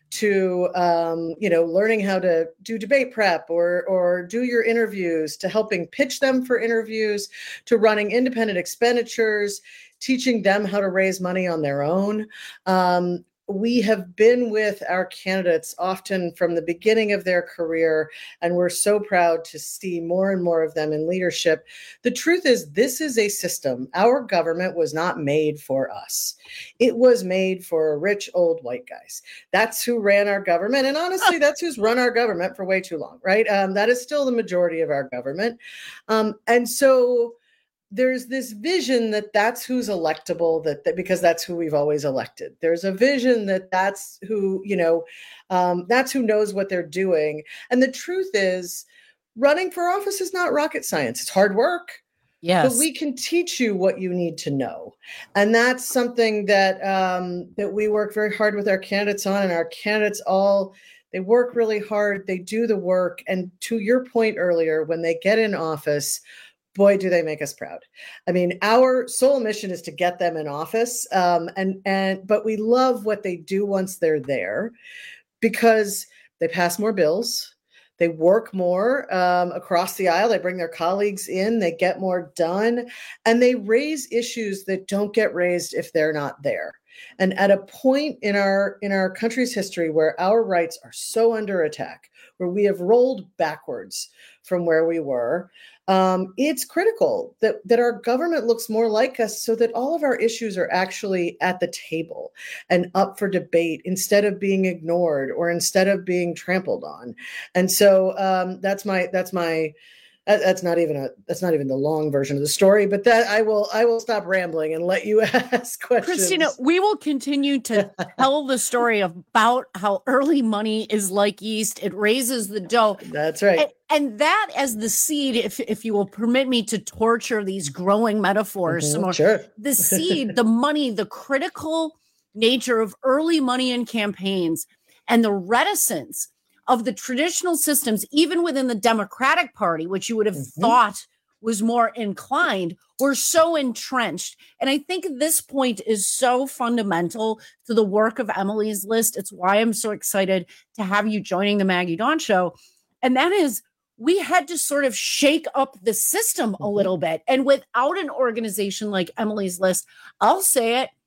to, um, you know, learning how to do debate prep or, or do your interviews, to helping pitch them for interviews, to running independent expenditures, teaching them how to raise money on their own. Um, we have been with our candidates often from the beginning of their career, and we're so proud to see more and more of them in leadership. The truth is, this is a system. Our government was not made for us. It was made for rich old white guys. That's who ran our government. And honestly, that's who's run our government for way too long, right? Um, that is still the majority of our government. Um, and so there's this vision that that's who's electable, that, that because that's who we've always elected. There's a vision that that's who, you know, um, that's who knows what they're doing. And the truth is, running for office is not rocket science. It's hard work. Yes. But we can teach you what you need to know. And that's something that um, that we work very hard with our candidates on, and our candidates all, they work really hard. They do the work. And to your point earlier, when they get in office, boy, do they make us proud. I mean, our sole mission is to get them in office. Um, and, and, but we love what they do once they're there, because they pass more bills. They work more um, across the aisle. They bring their colleagues in. They get more done. And they raise issues that don't get raised if they're not there. And at a point in our in our country's history where our rights are so under attack, where we have rolled backwards from where we were, um, it's critical that, that our government looks more like us, so that all of our issues are actually at the table and up for debate instead of being ignored or instead of being trampled on. And so um, that's my that's my that's not even a that's not even the long version of the story, but that I will I will stop rambling and let you ask questions. Christina, we will continue to tell the story about how early money is like yeast. It raises the dough. That's right. And, and that as the seed, if if you will permit me to torture these growing metaphors Mm-hmm, some more. sure. The seed, the money, the critical nature of early money in campaigns, and the reticence of the traditional systems, even within the Democratic Party, which you would have mm-hmm. thought was more inclined, were so entrenched. And I think this point is so fundamental to the work of Emily's List. It's why I'm so excited to have you joining the Maggie Dawn Show. And that is, we had to sort of shake up the system mm-hmm. a little bit. And without an organization like Emily's List, I'll say it,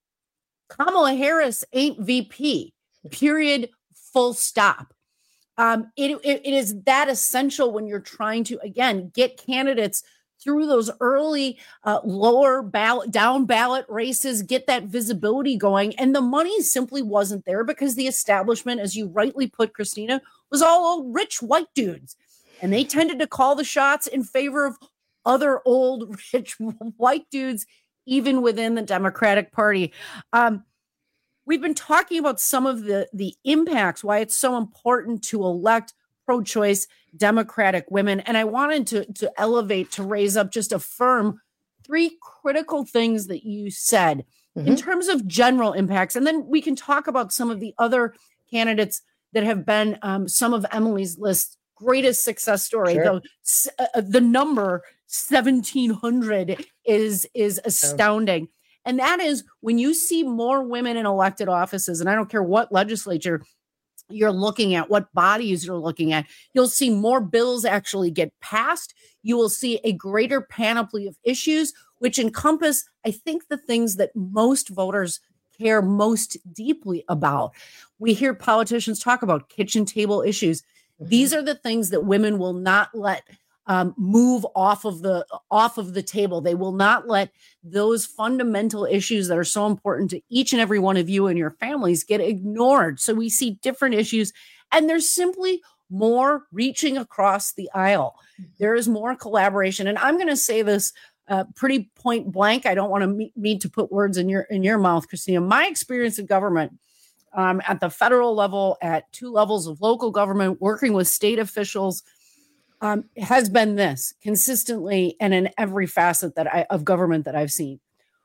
Kamala Harris ain't V P, period, full stop. Um, it, it, it is that essential when you're trying to, again, get candidates through those early uh, lower ballot, down ballot races, get that visibility going. And the money simply wasn't there because the establishment, as you rightly put, Christina, was all old rich white dudes. And they tended to call the shots in favor of other old rich white dudes, even within the Democratic Party. Um, We've been talking about some of the, the impacts, why it's so important to elect pro-choice Democratic women. And I wanted to, to elevate, to raise up, just affirm three critical things that you said mm-hmm. in terms of general impacts. And then we can talk about some of the other candidates that have been um, some of Emily's List's greatest success story. Sure. The, uh, the number seventeen hundred is, is astounding. And that is when you see more women in elected offices, and I don't care what legislature you're looking at, what bodies you're looking at, you'll see more bills actually get passed. You will see a greater panoply of issues, which encompass, I think, the things that most voters care most deeply about. We hear politicians talk about kitchen table issues. Mm-hmm. These are the things that women will not let Um, move off of the off of the table. They will not let those fundamental issues that are so important to each and every one of you and your families get ignored. So we see different issues, and there's simply more reaching across the aisle. There is more collaboration, and I'm going to say this uh, pretty point blank. I don't want to me- mean to put words in your in your mouth, Christina. My experience in government, um, at the federal level, at two levels of local government, working with state officials, Um, has been this consistently and in every facet that I, of government that I've seen.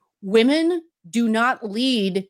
Women do not lead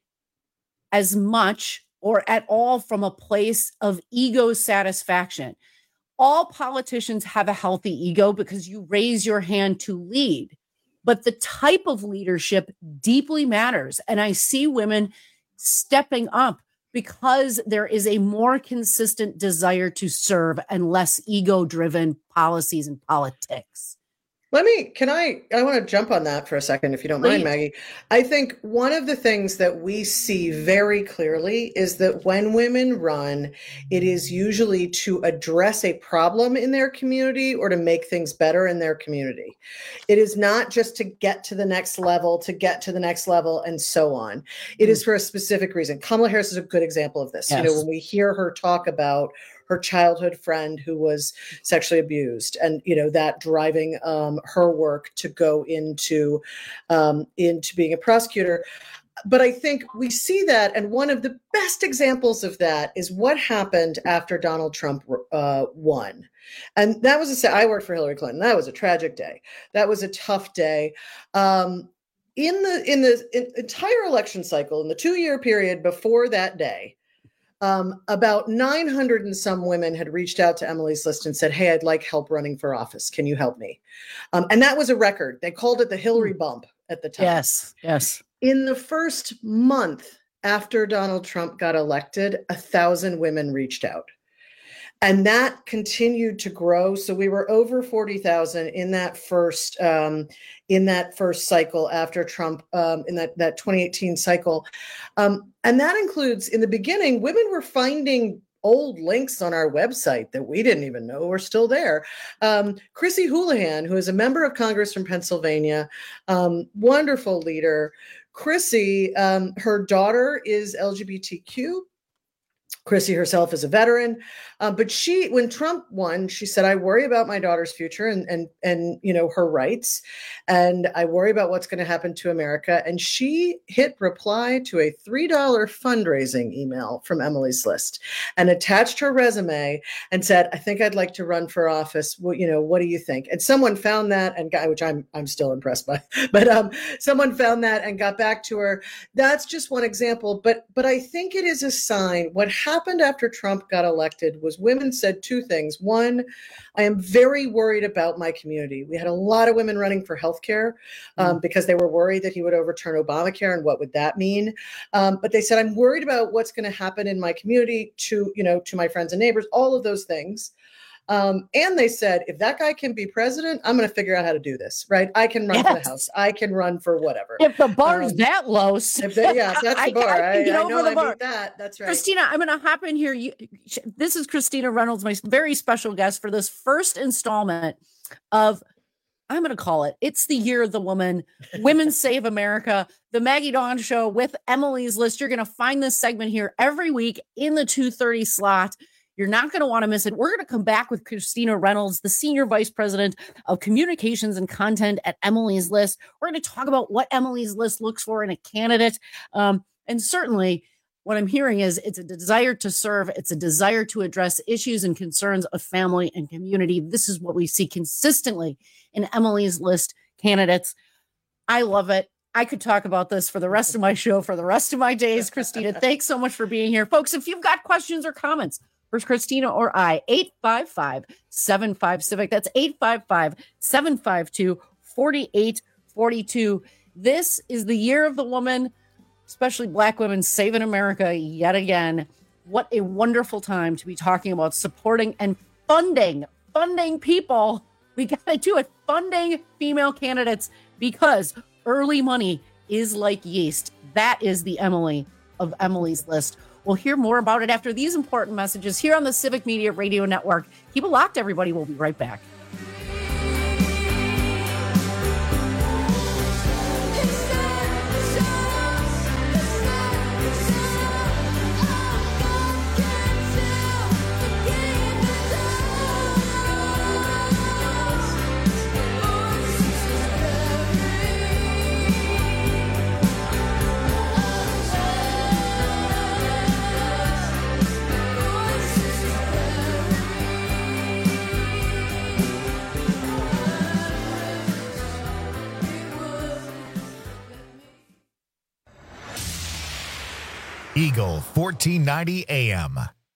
as much or at all from a place of ego satisfaction. All politicians have a healthy ego because you raise your hand to lead, but the type of leadership deeply matters. And I see women stepping up because there is a more consistent desire to serve and less ego-driven policies and politics. Let me, can I, I want to jump on that for a second, if you don't Please. mind, Maggie. I think one of the things that we see very clearly is that when women run, it is usually to address a problem in their community or to make things better in their community. It is not just to get to the next level, to get to the next level, and so on. It mm. is for a specific reason. Kamala Harris is a good example of this. Yes. You know, when we hear her talk about her childhood friend who was sexually abused, and you know that driving um, her work to go into um, into being a prosecutor. But I think we see that, and one of the best examples of that is what happened after Donald Trump uh, won. And that was a, I worked for Hillary Clinton. That was a tragic day. That was a tough day. Um, in the in the in, entire election cycle, in the two-year period before that day, Um, about nine hundred and some women had reached out to Emily's List and said, hey, I'd like help running for office. Can you help me? Um, and that was a record. They called it the Hillary bump at the time. Yes, yes. In the first month after Donald Trump got elected, a thousand women reached out. And that continued to grow. So we were over forty thousand in that first um, in that first cycle after Trump, um, in that, that twenty eighteen cycle. Um, and that includes, in the beginning, women were finding old links on our website that we didn't even know were still there. Um, Chrissy Houlihan, who is a member of Congress from Pennsylvania, um, wonderful leader. Chrissy, um, her daughter is L G B T Q. Chrissy herself is a veteran, uh, but she, when Trump won, she said, I worry about my daughter's future and, and, and, you know, her rights. And I worry about what's going to happen to America. And she hit reply to a three dollar fundraising email from Emily's List and attached her resume and said, I think I'd like to run for office. Well, you know, what do you think? And someone found that and got, which I'm, I'm still impressed by, but um, someone found that and got back to her. That's just one example. But, but I think it is a sign. What happened after Trump got elected was women said two things. One, I am very worried about my community. We had a lot of women running for healthcare um, mm. because they were worried that he would overturn Obamacare and what would that mean. Um, but they said, I'm worried about what's going to happen in my community to, you know, to my friends and neighbors, all of those things. Um, and they said, if that guy can be president, I'm going to figure out how to do this, right? I can run yes. for the House. I can run for whatever. If the bar's um, that low. If they, yes, that's the bar. I, I, I, get I over know the bar. I that. That's right. Christina, I'm going to hop in here. You, this is Christina Reynolds, my very special guest for this first installment of, I'm going to call it, It's the Year of the Woman, Women Save America, the Maggie Dawn Show with Emily's List. You're going to find this segment here every week in the two thirty slot. You're not going to want to miss it. We're going to come back with Christina Reynolds, the Senior Vice President of Communications and Content at Emily's List. We're going to talk about what Emily's List looks for in a candidate. Um, and certainly what I'm hearing is it's a desire to serve. It's a desire to address issues and concerns of family and community. This is what we see consistently in Emily's List candidates. I love it. I could talk about this for the rest of my show, for the rest of my days. Christina, thanks so much for being here. Folks, if you've got questions or comments for Christina or I, eight five five, seven five, civic. That's eight five five, seven five two, four eight four two. This is the year of the woman, especially Black women saving America yet again. What a wonderful time to be talking about supporting and funding, funding people. We got to do it, funding female candidates, because early money is like yeast. That is the Emily of Emily's List. We'll hear more about it after these important messages here on the Civic Media Radio Network. Keep it locked, everybody. We'll be right back. Eagle fourteen ninety A M.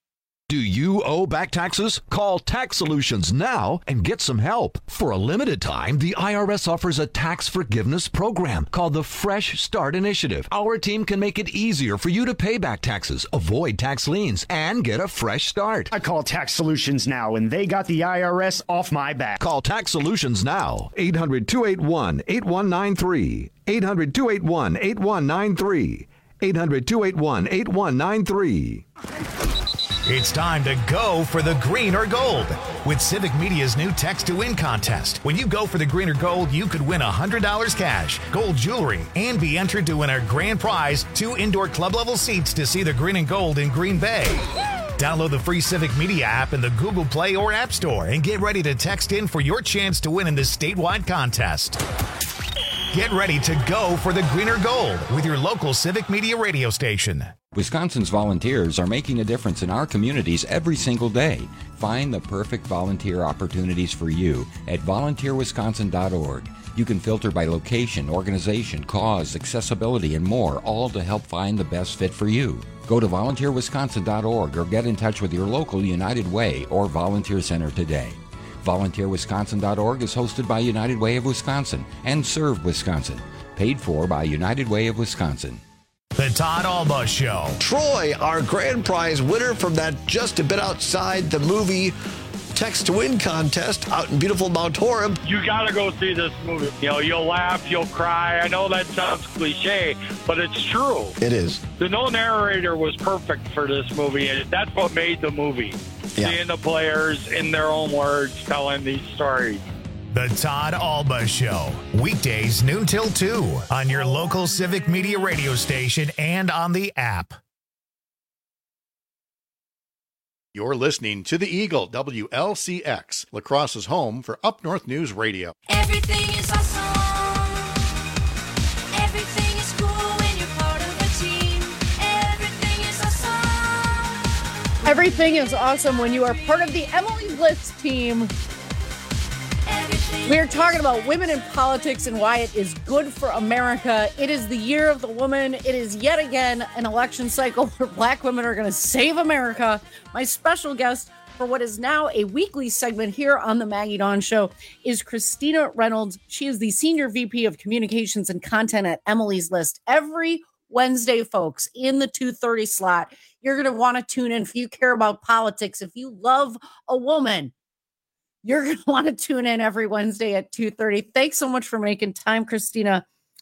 Do you owe back taxes? Call Tax Solutions now and get some help. For a limited time, the I R S offers a tax forgiveness program called the Fresh Start Initiative. Our team can make it easier for you to pay back taxes, avoid tax liens, and get a fresh start. I call Tax Solutions now, and they got the I R S off my back. Call Tax Solutions now. eight hundred, two eight one, eight one nine three. eight hundred, two eight one, eight one nine three. eight hundred, two eight one, eight one nine three. It's time to go for the green or gold with Civic Media's new Text to Win contest. When you go for the green or gold, you could win one hundred dollars cash, gold jewelry, and be entered to win our grand prize, two indoor club-level seats to see the green and gold in Green Bay. Download the free Civic Media app in the Google Play or App Store and get ready to text in for your chance to win in this statewide contest. Get ready to go for the green or gold with your local Civic Media radio station. Wisconsin's volunteers are making a difference in our communities every single day. Find the perfect volunteer opportunities for you at volunteer wisconsin dot org. You can filter by location, organization, cause, accessibility, and more, all to help find the best fit for you. Go to volunteer wisconsin dot org or get in touch with your local United Way or Volunteer Center today. volunteer wisconsin dot org is hosted by United Way of Wisconsin and Serve Wisconsin, paid for by United Way of Wisconsin. The Todd Alba Show. Troy, our grand prize winner from that Just a Bit Outside the Movie Text to Win contest out in beautiful Mount Horeb. You got to go see this movie. You know, you'll laugh, you'll cry. I know that sounds cliche, but it's true. It is. The no narrator was perfect for this movie, and that's what made the movie. Yeah. Seeing the players in their own words telling these stories. The Todd Alba Show. Weekdays noon till two on your local Civic Media radio station and on the app. You're listening to the Eagle, W L C X, La Crosse's home for Up North News Radio. Everything is awesome. Everything is cool when you're part of a team. Everything is awesome. Everything is awesome when you are part of the Emily Blitz team. We're talking about women in politics and why it is good for America. It is the year of the woman. It is yet again an election cycle where black women are going to save America. My special guest for what is now a weekly segment here on the Maggie Dawn Show is Christina Reynolds. She is the Senior V P of Communications and Content at Emily's List. Every Wednesday, folks, in the two thirty slot, you're going to want to tune in if you care about politics, if you love a woman. You're going to want to tune in every Wednesday at two thirty. Thanks so much for making time, Christina.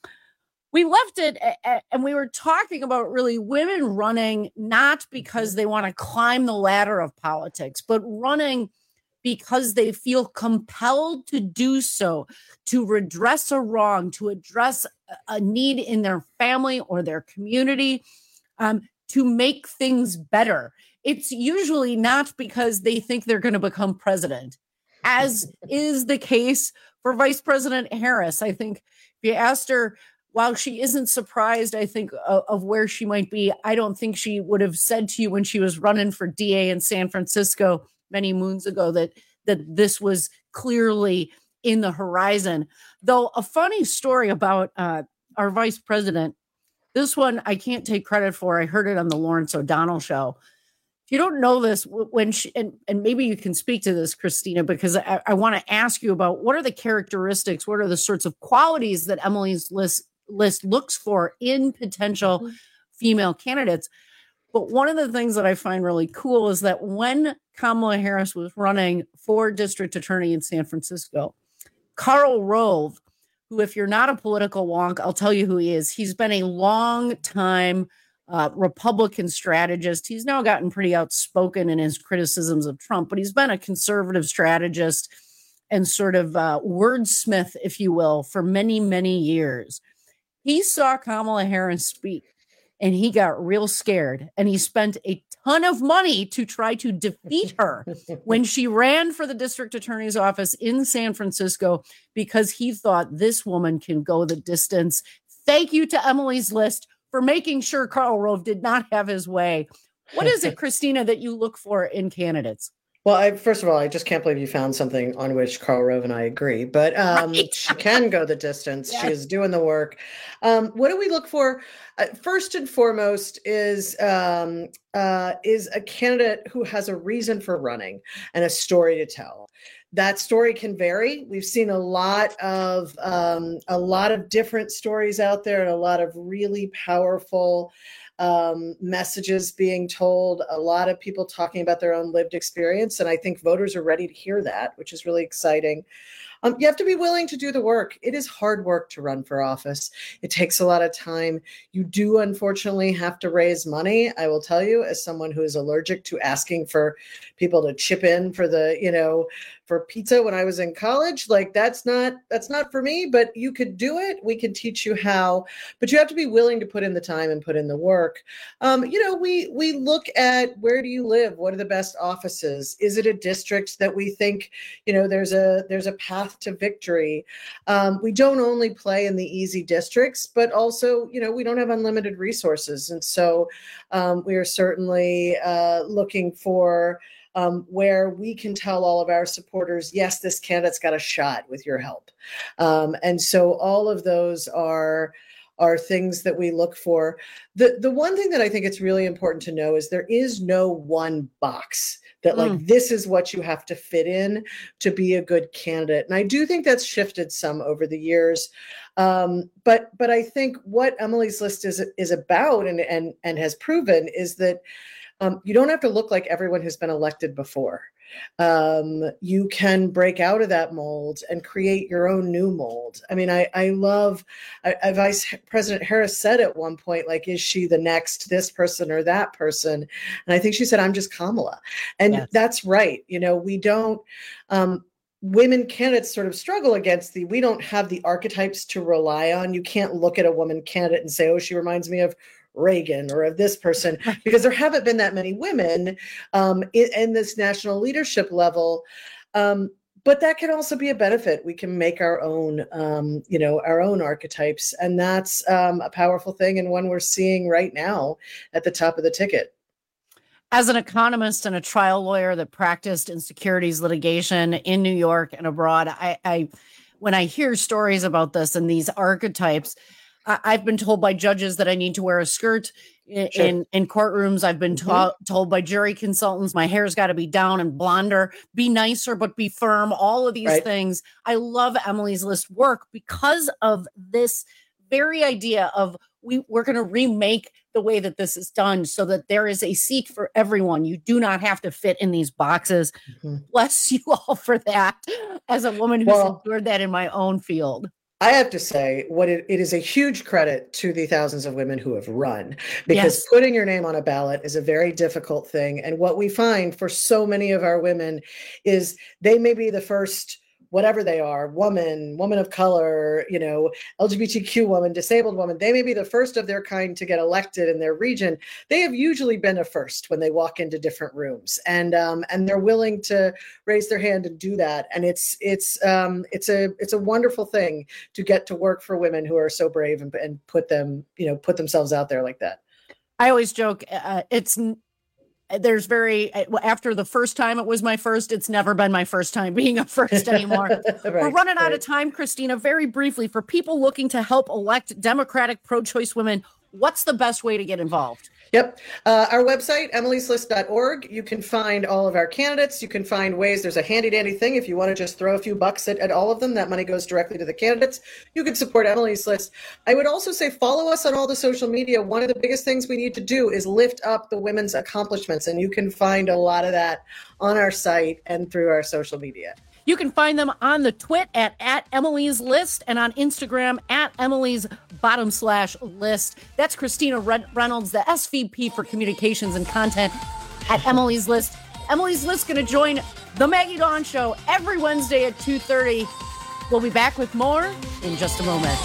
We left it and we were talking about really women running, not because they want to climb the ladder of politics, but running because they feel compelled to do so, to redress a wrong, to address a need in their family or their community, um, to make things better. It's usually not because they think they're going to become president, as is the case for Vice President Harris. I think if you asked her, while she isn't surprised, I think, of, of where she might be, I don't think she would have said to you when she was running for D A in San Francisco many moons ago that, that this was clearly in the horizon. Though a funny story about uh, our vice president, this one I can't take credit for. I heard it on the Lawrence O'Donnell show. If you don't know this, when she, and, and maybe you can speak to this, Christina, because I, I want to ask you about what are the characteristics, what are the sorts of qualities that Emily's list, list looks for in potential mm-hmm. female candidates. But one of the things that I find really cool is that when Kamala Harris was running for district attorney in San Francisco, Karl Rove, who, if you're not a political wonk, I'll tell you who he is. He's been a long time Uh, Republican strategist. He's now gotten pretty outspoken in his criticisms of Trump, but he's been a conservative strategist and sort of uh, wordsmith, if you will, for many, many years. He saw Kamala Harris speak and he got real scared, and he spent a ton of money to try to defeat her when she ran for the district attorney's office in San Francisco, because he thought this woman can go the distance. Thank you to Emily's List for making sure Karl Rove did not have his way. What is it, Christina, that you look for in candidates? Well, I, first of all, I just can't believe you found something on which Karl Rove and I agree, but um, right. She can go the distance. Yes. She is doing the work. Um, what do we look for? Uh, first and foremost is um, uh, is a candidate who has a reason for running and a story to tell. That story can vary. We've seen a lot of um, a lot of different stories out there and a lot of really powerful um, messages being told, a lot of people talking about their own lived experience. And I think voters are ready to hear that, which is really exciting. Um, you have to be willing to do the work. It is hard work to run for office. It takes a lot of time. You do, unfortunately, have to raise money. I will tell you, as someone who is allergic to asking for people to chip in for the, you know, for pizza when I was in college, like that's not, that's not for me, but you could do it. We can teach you how, but you have to be willing to put in the time and put in the work. Um, you know, we, we look at, where do you live? What are the best offices? Is it a district that we think, you know, there's a, there's a path to victory? Um, we don't only play in the easy districts, but also, you know, we don't have unlimited resources. And so um, we are certainly uh, looking for Um, where we can tell all of our supporters, yes, this candidate's got a shot with your help. Um, and so all of those are are things that we look for. The, the one thing that I think it's really important to know is there is no one box that like, mm. this is what you have to fit in to be a good candidate. And I do think that's shifted some over the years. Um, but but I think what Emily's List is is about and and and has proven is that Um, you don't have to look like everyone who's been elected before. Um, you can break out of that mold and create your own new mold. I mean, I, I love, I, I, Vice President Harris said at one point, like, is she the next this person or that person? And I think she said, I'm just Kamala. And yes. That's right. You know, we don't, um, women candidates sort of struggle against the, we don't have the archetypes to rely on. You can't look at a woman candidate and say, oh, she reminds me of Reagan or of this person, because there haven't been that many women um, in, in this national leadership level. Um, but that can also be a benefit. We can make our own, um, you know, our own archetypes. And that's um, a powerful thing and one we're seeing right now at the top of the ticket. As an economist and a trial lawyer that practiced in securities litigation in New York and abroad, I, I when I hear stories about this and these archetypes, I've been told by judges that I need to wear a skirt in, sure. in, in courtrooms. I've been mm-hmm. to- told by jury consultants, my hair's got to be down and blonder, be nicer, but be firm. All of these right. things. I love Emily's List work because of this very idea of we, we're going to remake the way that this is done so that there is a seat for everyone. You do not have to fit in these boxes. Mm-hmm. Bless you all for that. As a woman who's well, endured that in my own field. I have to say, what it, it is a huge credit to the thousands of women who have run, because yes. putting your name on a ballot is a very difficult thing. And what we find for so many of our women is they may be the first, whatever they are, woman, woman of color, you know, L G B T Q woman, disabled woman, they may be the first of their kind to get elected in their region. They have usually been a first when they walk into different rooms, and um, and they're willing to raise their hand and do that. And it's it's um, it's a it's a wonderful thing to get to work for women who are so brave and, and put them, you know, put themselves out there like that. I always joke, uh, it's there's very, after the first time it was my first, it's never been my first time being a first anymore. right, We're running right. out of time, Christina. Very briefly, for people looking to help elect Democratic pro-choice women, what's the best way to get involved? Yep. Uh, our website, emilys list dot org. You can find all of our candidates. You can find ways. There's a handy dandy thing. If you want to just throw a few bucks at, at all of them, that money goes directly to the candidates. You can support Emily's List. I would also say follow us on all the social media. One of the biggest things we need to do is lift up the women's accomplishments. And you can find a lot of that on our site and through our social media. You can find them on the twit at, at Emily's List and on Instagram at Emily's bottom slash list. That's Christina Reynolds, the S V P for Communications and Content at Emily's List. Emily's List going to join the Maggie Dawn Show every Wednesday at two thirty. We'll be back with more in just a moment.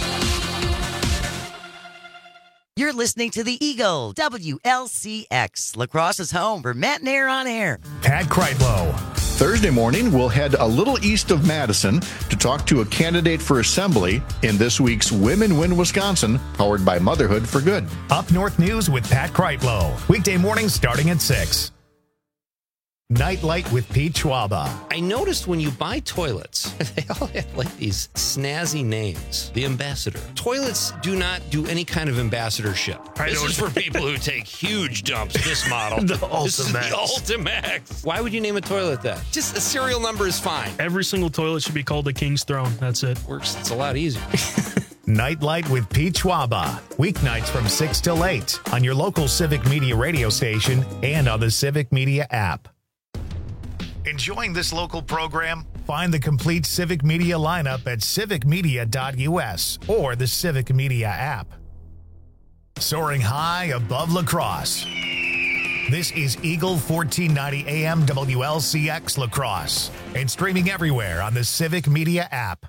You're listening to the Eagle, W L C X, La Crosse's home for Matt Nair on Air. Pat Kreitlow. Thursday morning, we'll head a little east of Madison to talk to a candidate for assembly in this week's Women Win Wisconsin, powered by Motherhood for Good. Up North News with Pat Kreitlow. Weekday mornings starting at six. Nightlight with Pete Schwaba. I noticed when you buy toilets, they all have like these snazzy names. The Ambassador. Toilets do not do any kind of ambassadorship. I this don't- is for people who take huge dumps. This model. The This is the Ultimax. Ultimax. Why would you name a toilet that? Just a serial number is fine. Every single toilet should be called the King's Throne. That's it. Works. It's a lot easier. Nightlight with Pete Schwaba. Weeknights from six till eight on your local Civic Media radio station and on the Civic Media app. Enjoying this local program? Find the complete Civic Media lineup at civic media dot u s or the Civic Media app. Soaring high above La Crosse. This is Eagle fourteen ninety A M W L C X La Crosse and streaming everywhere on the Civic Media app.